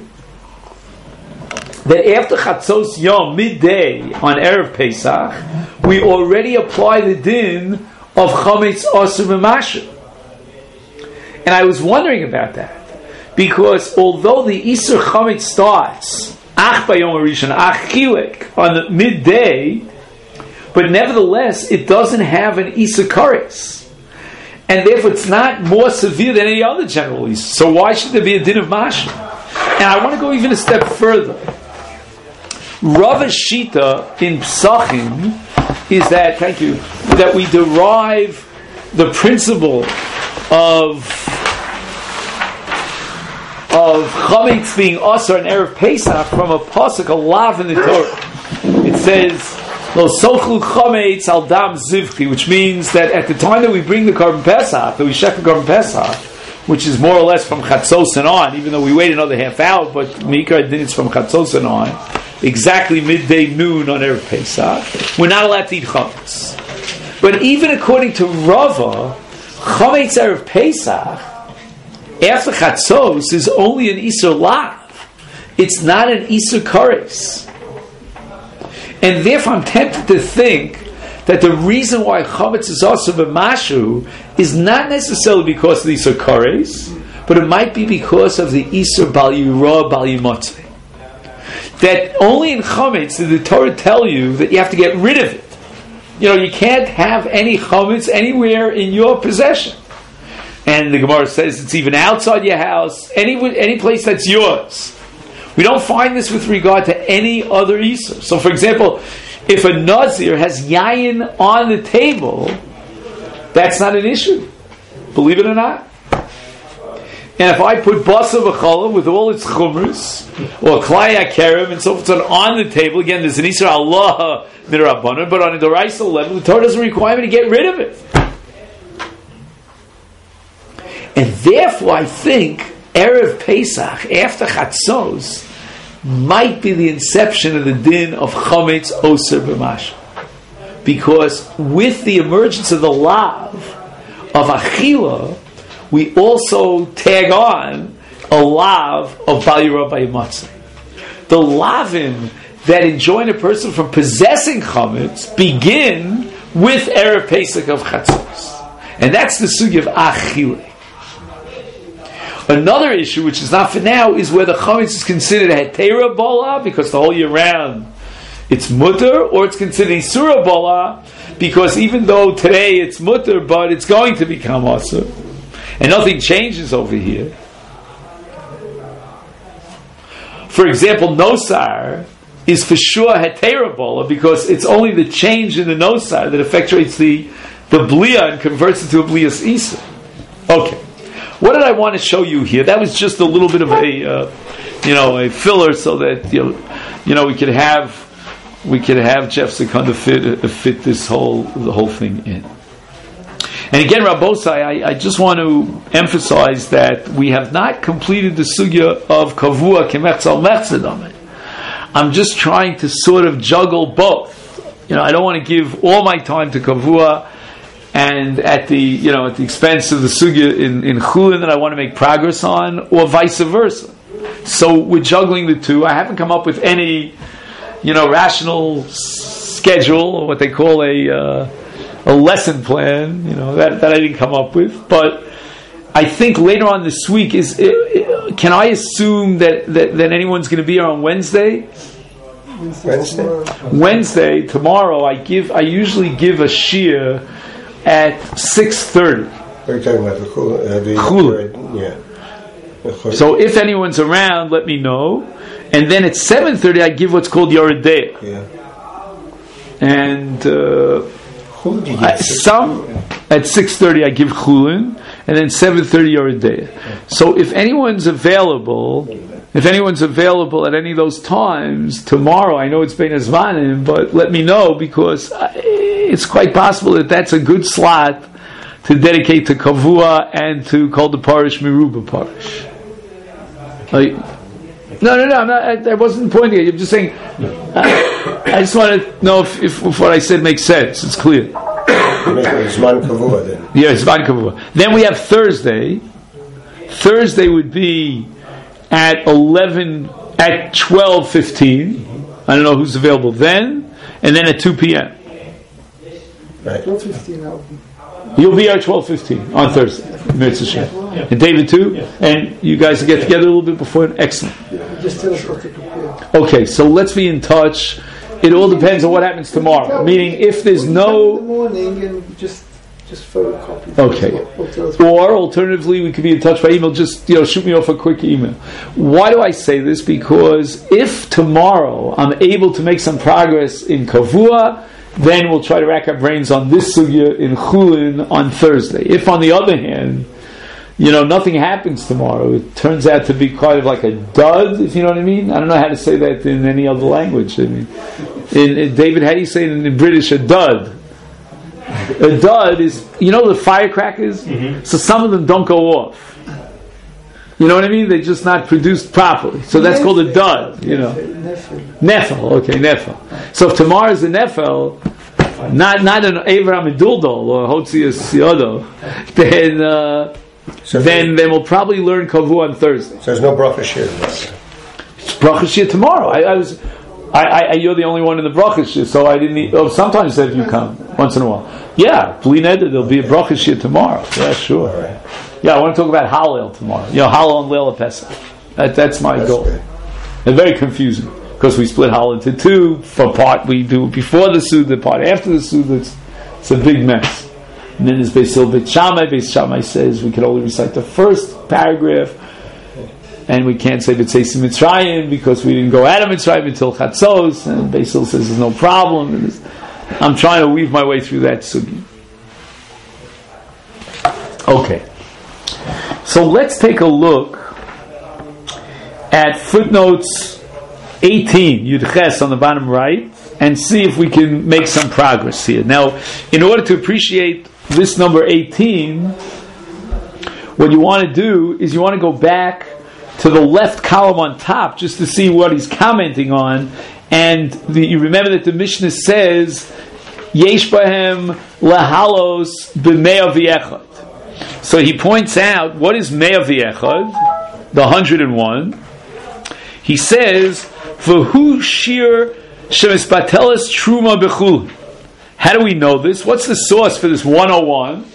that after Chatzos Yom midday on erev Pesach, we already apply the din of chametz asur v'mashu. And I was wondering about that. Because although the Isur Chametz starts Ach Bayom Rishon, Ach Chilek on the midday, but nevertheless it doesn't have an Isur Kares, and therefore it's not more severe than any other general Isur. So why should there be a din of Mashu? And I want to go even a step further. Rava's Shita in Psachim is that, thank you, that we derive the principle of chametz being asur and erev Pesach from a pasuk, a lav in the Torah. It says, "Lo sochlu chametz al dam zivchi," which means that at the time that we bring the Korban Pesach, that we shech the Korban Pesach, which is more or less from Chatzos and on, even though we wait another half hour, but Mikra din it's from Chatzos and on, exactly midday noon on erev Pesach, we're not allowed to eat chametz. But even according to Rava, chametz erev Pesach after Chatzos is only an Isur Lav. It's not an Isur Kares. And therefore I'm tempted to think that the reason why Chametz is also b'mashu is not necessarily because of the Isur Kares, but it might be because of the Isur Bal Yirah Bal Yimotzei. That only in Chametz did the Torah tell you that you have to get rid of it. You can't have any Chametz anywhere in your possession. And the Gemara says it's even outside your house, any place that's yours. We don't find this with regard to any other Isur. So, for example, if a Nazir has yayin on the table, that's not an issue. Believe it or not. And if I put basa v'chala with all its chumras, or klai akerim and so forth on the table, again, there's an Isur Allah midrabanan, but on a D'oraisa level, the Torah doesn't require me to get rid of it. And therefore, I think erev Pesach after Chatzos might be the inception of the din of chametz osir b'mashu, because with the emergence of the lav of achila, we also tag on a lav of bal yirah bal yimotzei. The lavim that enjoin a person from possessing chametz begin with erev Pesach of Chatzos, and that's the sugi of achila. Another issue, which is not for now, is whether chametz is considered a hetera bola because the whole year round it's mutter, or it's considered isura bola because even though today it's mutter, but it's going to become asur, and nothing changes over here. for example, nosar is for sure hetera bola because it's only the change in the nosar that effectuates the blia and converts it to a blias isa. Okay, what did I want to show you here? That was just a little bit of a filler so that we could have Jeff Secunda fit the whole thing in. And again, Rabbosai, I just want to emphasize that we have not completed the sugya of kavua kemechzal mechzedam. I'm just trying to sort of juggle both. I don't want to give all my time to kavua and at the expense of the sugya in Chulin that I want to make progress on, or vice versa. So we're juggling the two. I haven't come up with any rational schedule, or what they call a lesson plan, that I didn't come up with. But I think later on this week can I assume that anyone's going to be here on Wednesday? Wednesday, tomorrow, I usually give a shir at 6:30. We're talking about the Chulin. Yeah. So if anyone's around, let me know. And then at 7:30, I give what's called Yoredea. Yeah. And some at 6:30 I give Chulin, and then 7:30 Yoredea. So if anyone's available at any of those times tomorrow, I know it's Bein Hazmanim, but let me know because it's quite possible that that's a good slot to dedicate to Kavua and to call the Parish Miruba Parish. No, I'm not, I wasn't pointing at you. I'm just saying, I just want to know if what I said makes sense. It's clear. Zman Kavua then. Yeah, Zman Kavua. Then we have Thursday. Thursday would be at 12:15. I don't know who's available then. And then at 2 p.m. Right. 12:15. You'll be here at 12:15 on Thursday. Mitzvah. And David too? And you guys will get together a little bit before. Excellent. Just tell us what to prepare. Okay, so let's be in touch. It all depends on what happens tomorrow. Meaning, if there's no... in the morning and just photocopy. Okay. Or alternatively, we could be in touch by email. Just shoot me off a quick email. Why do I say this? Because if tomorrow I'm able to make some progress in Kavua, then we'll try to rack our brains on this sugya in Chulin on Thursday. If, on the other hand, nothing happens tomorrow, it turns out to be kind of like a dud, if you know what I mean. I don't know how to say that in any other language. I mean, in David, how do you say it in British? A dud. A dud is, the firecrackers? Mm-hmm. So some of them don't go off. You know what I mean? They're just not produced properly. So that's called a dud, Nefel. Okay, Nefel. So if tomorrow's a Nefel, not an Avraham Meduldol or Hotzias Yodo, then we'll probably learn Kavu on Thursday. So there's no bracha shir. It's bracha shir tomorrow. You're the only one in the bracha shir, so I didn't. Sometimes if you come once in a while, yeah, bli neder, there'll be a bracha shir tomorrow. Yeah, sure. All right. Yeah, I want to talk about Hallel tomorrow. Hallel and Leila Pesach. That's my goal. Good. It's very confusing because we split Hallel into two. For part we do before the Suda, part after the Suda. It's a big mess. And then there's Beis Hillel Beit Shammai. Beis Shammai says we can only recite the first paragraph, and we can't say B'Tzeis Mitzrayim because we didn't go out of Mitzrayim until Chatzos. And Beis Hillel says there's no problem. And I'm trying to weave my way through that sugi. Okay. So let's take a look at footnotes 18, Yud Ches on the bottom right, and see if we can make some progress here. Now, in order to appreciate this number 18, what you want to do is you want to go back to the left column on top just to see what he's commenting on. And you remember that the Mishnah says, Yesh Bahem Lahalos B'Mea V'Echad. So he points out, what is Mea V'Echad? The 101. He says, V'hu Shir Shemispateles Truma B'Chul. How do we know this? What's the source for this 101?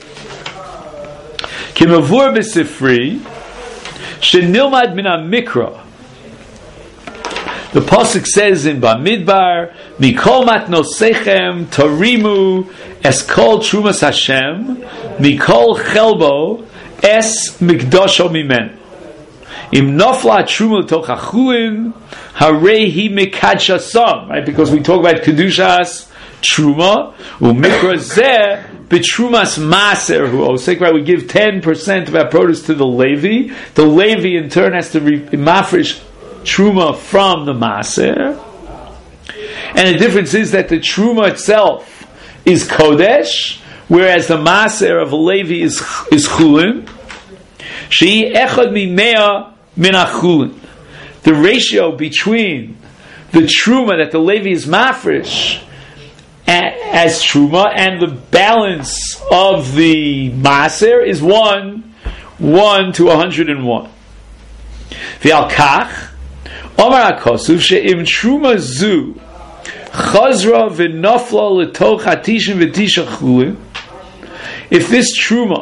Kimavur B'Sifri Shenilmad Min HaMikra. The pasuk says in Bamidbar, Mikol matnosechem tarimu es kol trumas Hashem, Mikol chelbo es mikdosho mimen. Im nofla truma l'toch hachulin, harei hi mekadsha sam, right? Because we talk about kedushas truma, umikra zeh betrumas maser hu osek, right? We give 10% of our produce to the Levi. The Levi in turn has to mafresh truma from the maser. And the difference is that the truma itself is kodesh, whereas the maser of a Levi is chulin. Shehi echad mimea min achulin. The ratio between the truma that the Levi is mafresh as truma and the balance of the maser is 1 to 101. V'al kach Omar HaKosuv she'im truma zu chazra v'nofla l'toch hatishin v'tisha chulin. If this truma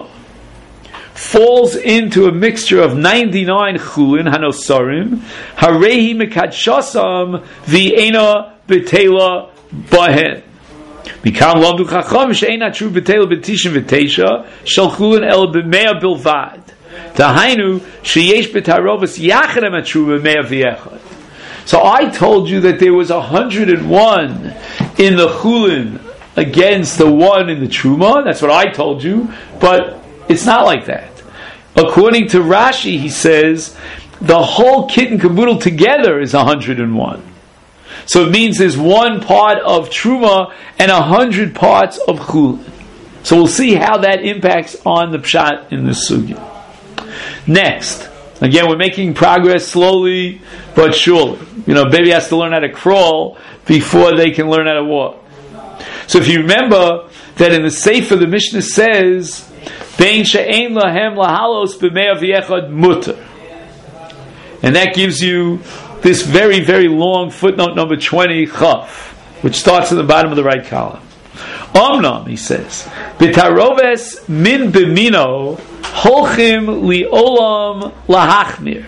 falls into a mixture of 99 chulin hanosarim, harehi mekadshasam v'ena betela bahen. Mikam lamdu chacham she'ena tru betela b'tishin v'teisha shel chulin el b'mea bilvad. Tahainu sheyesh b'tarovas yachem atru b'mea v'yechad. So I told you that there was 101 in the chulin against the 1 in the truma. That's what I told you, but it's not like that. According to Rashi, he says the whole kit and caboodle together is 101. So it means there's 1 part of truma and 100 parts of chulin. So we'll see how that impacts on the pshat in the sugya. Next, again, we're making progress slowly but surely. Baby has to learn how to crawl before they can learn how to walk. So if you remember that in the Sefer the Mishnah says, Bein she'ein lahem lahalos b'mea v'yechad mutter. And that gives you this very, very long footnote number 20, chaf, which starts at the bottom of the right column. Omnam, he says, B'taroves min b'mino holchim li'olam lahachmir.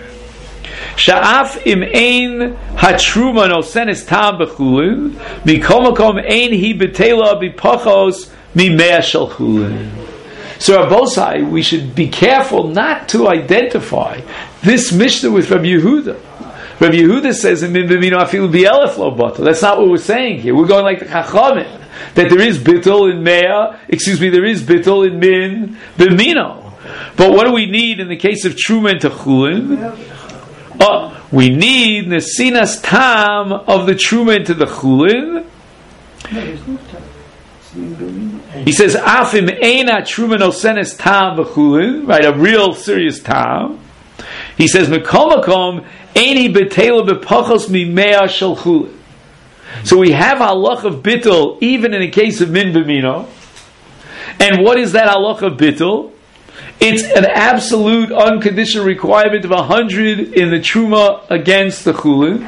Sha'af im ein hatruma nosenes tam b'chulin, mikomakom ein hi betela b'pachos mimea shel chulin. So Rabbosai, we should be careful not to identify this Mishnah with Rabbi Yehuda. Rabbi Yehuda says in min b'mino afilu b'elef lo batel. That's not what we're saying here. We're going like the Chachamim, that there is bittul in there is bittul in min b'mino. But what do we need in the case of truma and techulin? We need nesinas tam of the truma into the chulin. He says afim eina truma nosenes tam b'chulin, right? A real serious tam. He says mekomakom eini betela b'pachos mimea shel chulin. So we have halach of bittul even in the case of min b'mino. And what is that halach of bittul? It's an absolute unconditional requirement of 100 in the truma against the chulin.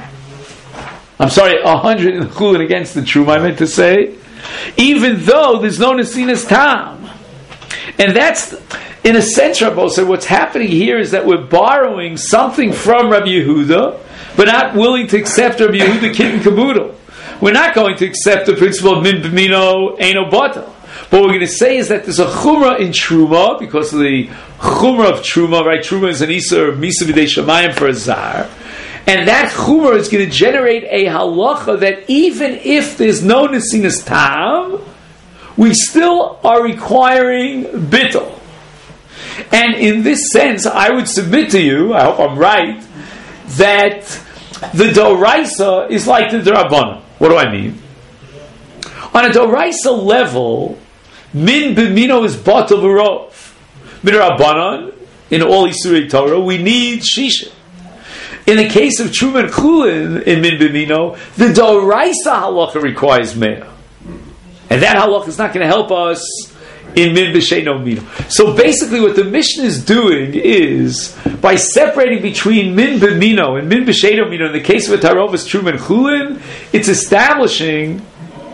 100 in the chulin against the truma, I meant to say. Even though there's no nesinas tam. And that's, in a sense, Rabbi, so what's happening here is that we're borrowing something from Rabbi Yehuda, but not willing to accept Rabbi Yehuda kit and caboodle. We're not going to accept the principle of min b'mino eino batel. What we're going to say is that there's a chumrah in truma, because of the chumrah of truma, right? Truma is an isur misa v'dei shamayim for a zar. And that chumrah is going to generate a halacha that even if there's no nesinas tam, we still are requiring bittul. And in this sense, I would submit to you, I hope I'm right, that the doraisa is like the derabbanan. What do I mean? On a doraisa level, min b'mino is batel v'rov. Midrabanan, in all Isurei Torah, we need shisha. In the case of truma and chulin in min b'mino, the doraisa halacha requires mea, and that halacha is not going to help us in min b'sheino mino. So basically, what the Mishnah is doing is by separating between min b'mino and min b'sheino mino. In the case of a tarovas truma and chulin, it's establishing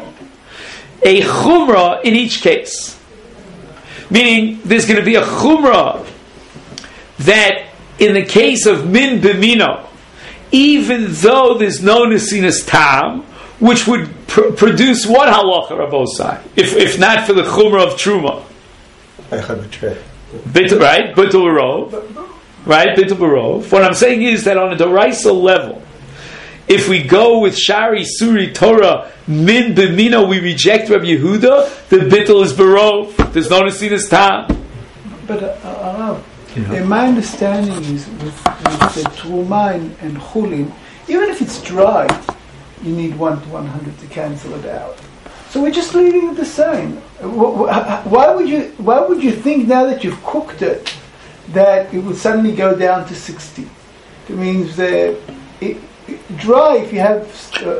a chumrah in each case. Meaning, there's going to be a chumrah that in the case of min b'mino, even though there's no nesinas tam, which would produce what halacha, Rabbosai, if not for the chumrah of truma? Right? Bittul rov. right? Bittul Barov. What I'm saying is that on a Doraisa level, if we go with Shari Suri Torah Min B'mino, we reject Rabbi Yehuda, the Bittul is Barov. There's no Nesinas Tam. But my understanding is with the Truma and Chulin, even if it's dry, you need 1 to 100 to cancel it out. So we're just leaving it the same. Why would you think now that you've cooked it that it would suddenly go down to 60? It means that dry, if you have.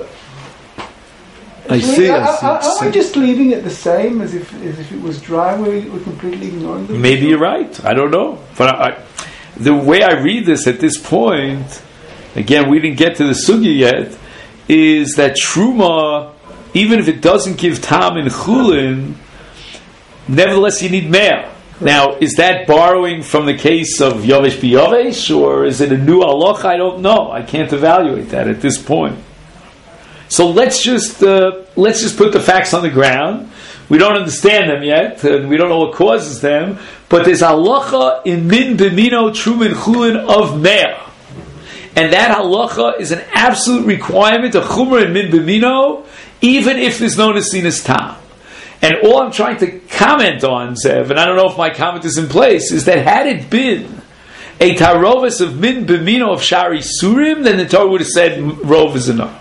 I see. Are we just leaving it the same as if it was dry? We're completely ignoring it. Maybe you're right. I don't know. But the way I read this at this point, again, we didn't get to the sugya yet, is that truma, even if it doesn't give tam in chulin, nevertheless you need me'ah. Now, is that borrowing from the case of Yovesh B'Yovesh, or is it a new halacha? I don't know. I can't evaluate that at this point. So let's just put the facts on the ground. We don't understand them yet, and we don't know what causes them. But there's halacha in min b'mino trumin chulin of me'ah, and that halacha is an absolute requirement of chumrah in min b'mino, even if there's no nesinas tam. And all I'm trying to comment on, Zev, and I don't know if my comment is in place, is that had it been a tarovis of min b'mino of shari surim, then the Torah would have said rov is enough.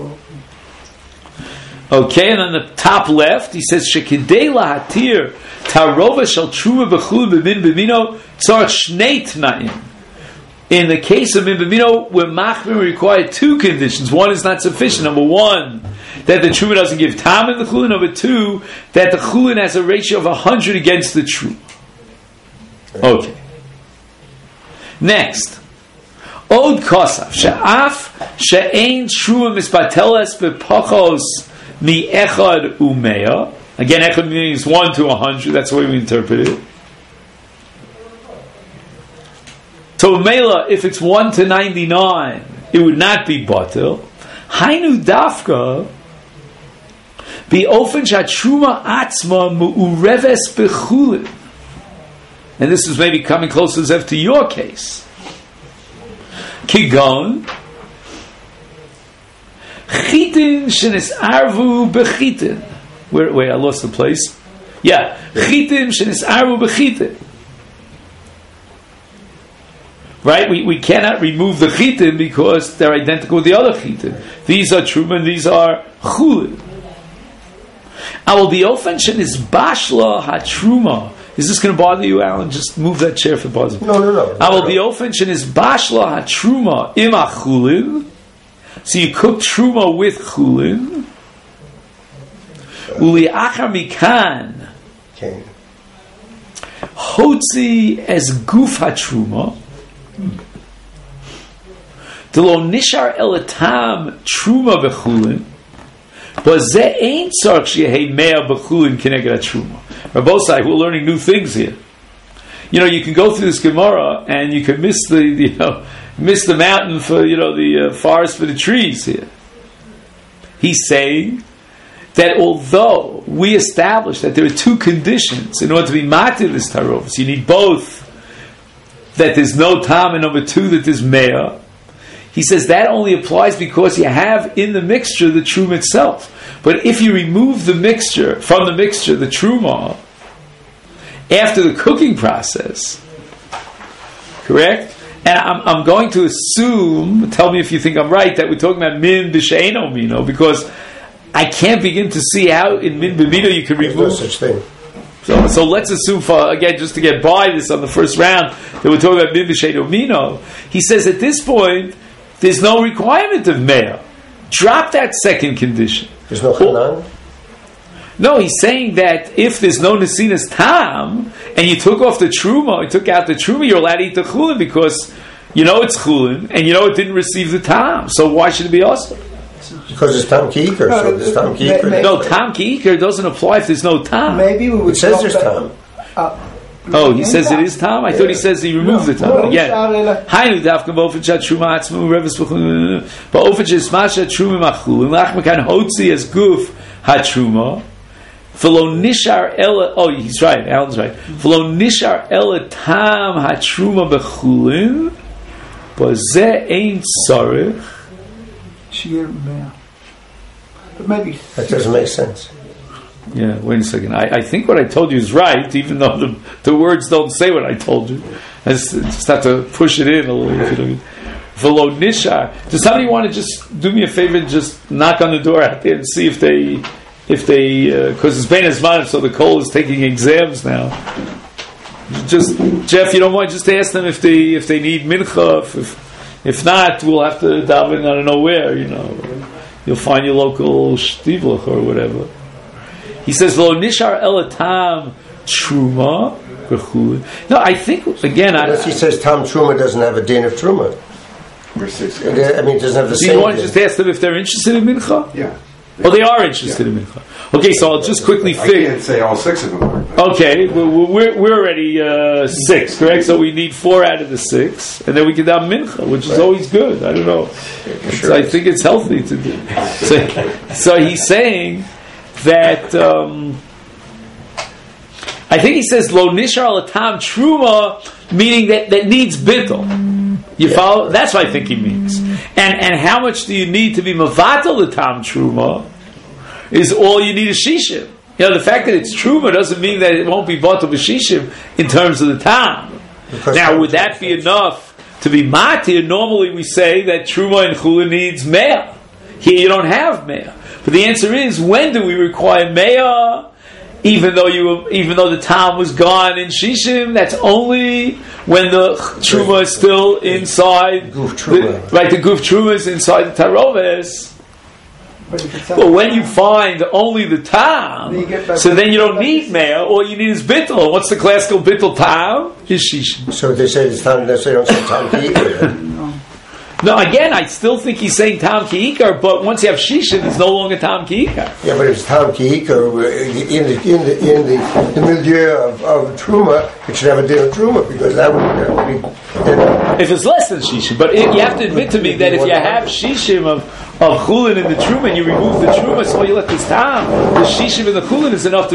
Okay, and on the top left, he says, Shekidei lahatir tarovis shel truma b'chul b'min b'mino tzarich shnei tnaim. In the case of min b'mino, where machmir required 2 conditions. One is not sufficient. Number 1, that the truma doesn't give tam in the chulin. Number 2, that the chulin has a ratio of 100 against the truma. Okay. Next, od kosaf she'af she'ein truma mispateles b'pachos mi echad umeya. Again, echad means 1 to 100. That's the way we interpret it. So Mela, if it's 1 to 99, it would not be batil. Hainu dafka be ofen shatruma atzma mu'ureves bechulin. And this is maybe coming closer to your case. Kigon chitin shenis arvu bechitin. Wait, I lost the place. Yeah, chitin shenis arvu bechitin. Right? We cannot remove the chitin because they're identical with the other chitin. These are truma and these are chulin. I will be ofen shenis bashla hatruma. Is this going to bother you, Alan? Just move that chair if it bothers me. No. I will be ofen shenis bashla hatruma ima chulin. So you cook truma with chulin. Uli achar mikan hotzi as guf hatruma. Delo nishar elatam truma bechulin, but ze ain't tzarich shehei mea bechulin keneged truma. Rabbosai, we're learning new things here. You know, you can go through this Gemara and you can miss the mountain for the forest for the trees here. He's saying that although we established that there are 2 conditions in order to be matir this tarovos, you need both. That there's no tam, and number 2, that there's mea. He says that only applies because you have in the mixture the truma itself. But if you remove the mixture, from the mixture, the truma, after the cooking process, correct? And I'm going to assume, tell me if you think I'm right, that we're talking about min b'she'eno mino, because I can't begin to see how in min b'mino you can remove... There's no such thing. So let's assume, again, just to get by this on the first round, that we're talking about min b'she'eno mino. He says at this point, there's no requirement of mea. Drop that second condition. There's no chanan? No, he's saying that if there's no nesinas tam, and you took off the truma, you took out the truma, you're allowed to eat the chulin because you know it's chulin, and you know it didn't receive the tam. So why should it be awesome? Because it's tam ki'ikar. So there's tam ki'ikar. No, tam ki'ikar doesn't apply if there's no tam. Maybe we would. It says there's tam. He says it is tam? I thought he says he removed the tam. Again. Hainu dafka b'ofen shat truma atzmu reves b'chulin b'ofen shesmasha truma machulin lach mekan hotzi as guf hatruma V'lo nishar ela. Oh, he's right. Alan's right. V'lo nishar ela tam hatruma bechulin, but ze ain't sorry. Shir mea. But maybe that doesn't make sense. Yeah, wait a second. I think what I told you is right, even though the words don't say what I told you. I just have to push it in a little. If you know. V'lo nishar. Does somebody want to just do me a favor and just knock on the door out there and see if they, because it's Bein Hazmanim, so the Kol is taking exams now. Just Jeff, you don't mind just ask them if they need mincha. If not, we'll have to daven. I don't know where. You know, you'll find your local shtivlach or whatever. He says, "Lo nishar elatam truma." No, I think again. Unless he says tam truma doesn't have a din of truma. I mean, it doesn't have the same. Do you want to just ask them if they're interested in mincha? Yeah. Oh, they are interested in mincha. Okay, so I'll just quickly figure. I can't say all 6 of them are. Okay, we're already 6, correct? So we need 4 out of the 6, and then we can have mincha, which is always good. I don't know. I think it's healthy to do. So he's saying that. I think he says lo nishar latam truma, meaning that needs bittul. You follow? That's what I think he means. And how much do you need to be mavatal the tam truma? Is all you need is shishim. You know, the fact that it's truma doesn't mean that it won't be batal b'shishim in terms of the tam. Now, would that be enough to be matir? Normally, we say that truma and chula needs meah. Here, you don't have meah. But the answer is, when do we require meah? Even though the tam was gone in shishim, that's only when the truma is still inside. The guf truma is inside the taroves. But when you find only the tam, so then you don't need meah. All you need is bittul. What's the classical bittul tam? Is shishim. So they say it's tam. They don't say tam ki'ikar. No, again, I still think he's saying tam ki'ikar, but once you have shishin, it's no longer tam ki'ikar. Yeah, but if it's tam ki'ikar in the milieu of truma, it should have a din of truma because that would be. If it's less than shishim, but you have to admit to me that if you have shishim of chulin in the truma and you remove the truma, so you let this tam, the shishim in the chulin is enough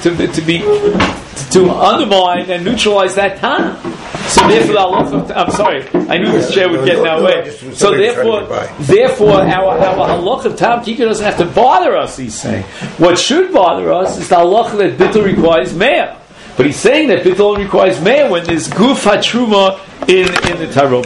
to undermine and neutralize that tam. So therefore, I'm sorry, I knew this chair would get in our way. So therefore, our halach of tam kikar doesn't have to bother us. He's saying what should bother us is the halach that bittul requires meah. But he's saying that bittul requires meah when there's guf hatruma in the tarot.